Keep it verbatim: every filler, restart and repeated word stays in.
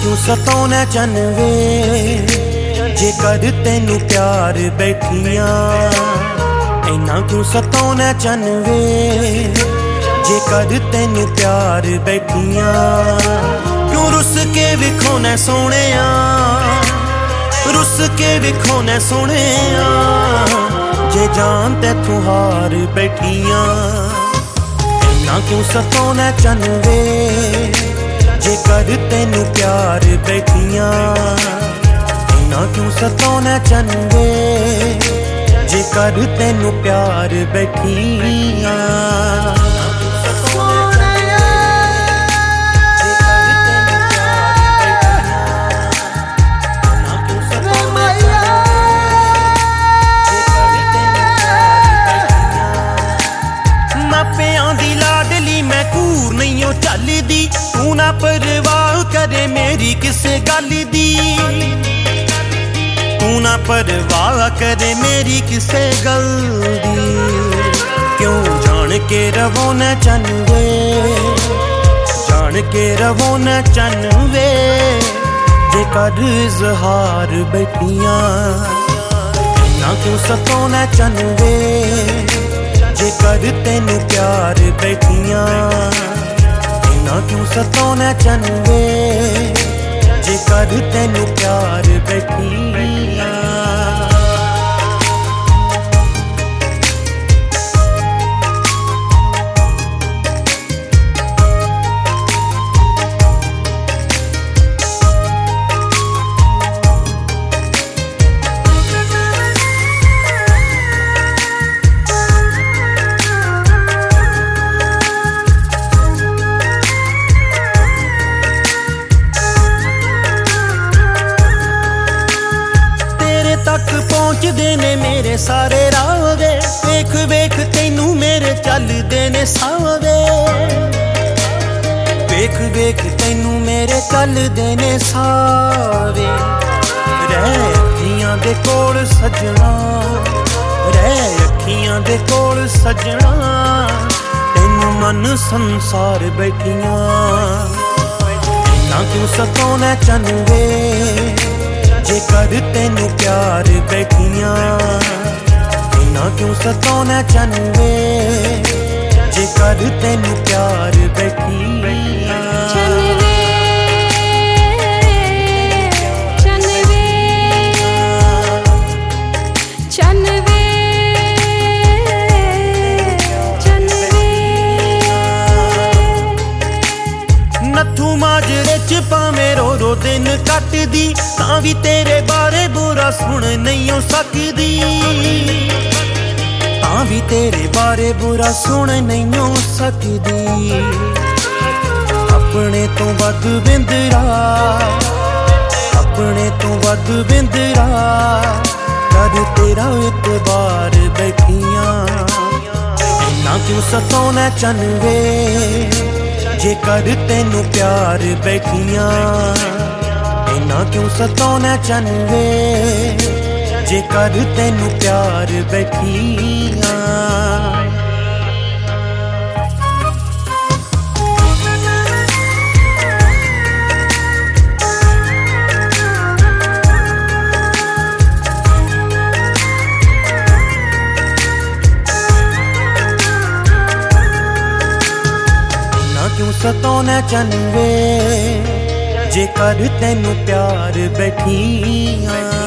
क्यों सताउणा चन वे जे कर तेनू प्यार बैठियां। इन्ना क्यों सताउणा चन वे जे कर तेनू प्यार बैठियां। क्यों रुस के विखोना सोहणिया, रुस के विखोना सोहणिया जे जान तैथों हार बैठियां। इन्ना क्यों सताउणा चन वे जे कर तेनू प्यार बैठियां। इन्ना क्यों सताउणा चन वे जे कर तेनू प्यार बैठियां। चलदी तू ना परवाह करे मेरी किसे गल दी, तू ना परवाह करे मेरी किसे गल दी। क्यों जान के रवो न चन वे, जान के रवो न चन वे जे कर इज़हार बैठियां। ना क्यों सताउणा चन वे जे कर तेनू प्यार बैठियां। ना क्यों सताउणा चन वे जे कर तेनू प्यार बैठियां। तक पहुँचदे ने मेरे सारे राह वे, वेख वेख तैनू मेरे चलदे ने साह वे। वेख वेख तैनू मेरे चलदे ने साह वे। रह अखियां दे कोल सजना, रह अखियां दे कोल सजना तैनू मन संसार बैठियां। ना क्यों सताउणा चन वे जे कर तेनू प्यार बैठियां। इन्ना क्यों सताउणा चन वे जे कर तेनू प्यार बैठियां। चन वे चन वे चन वे चन वे नथू माजरे च भावें रो रो दिन कटदी तां भी तेरे बारे बुरा सुन नहीं हो सकदी, तां भी तेरे बारे बुरा सुन नहीं हो सकदी। अपने तो वध बिंदरा, अपने तो वध बिंदरा कर तेरा इतबार बैठियां। इन्ना क्यों सताउणा चन वे जे कर तेनू प्यार बैठियां। इन्ना क्यों सताउणा चन वे जे कर तेनू प्यार बैठियां। क्यों सताउणा चन वे जे कर तेनू प्यार बैठियां।